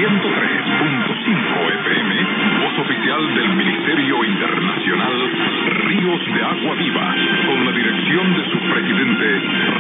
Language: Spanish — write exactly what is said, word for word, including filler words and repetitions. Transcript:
ciento tres punto cinco F M, voz oficial del Ministerio Internacional Ríos de Agua Viva, con la dirección de su presidente,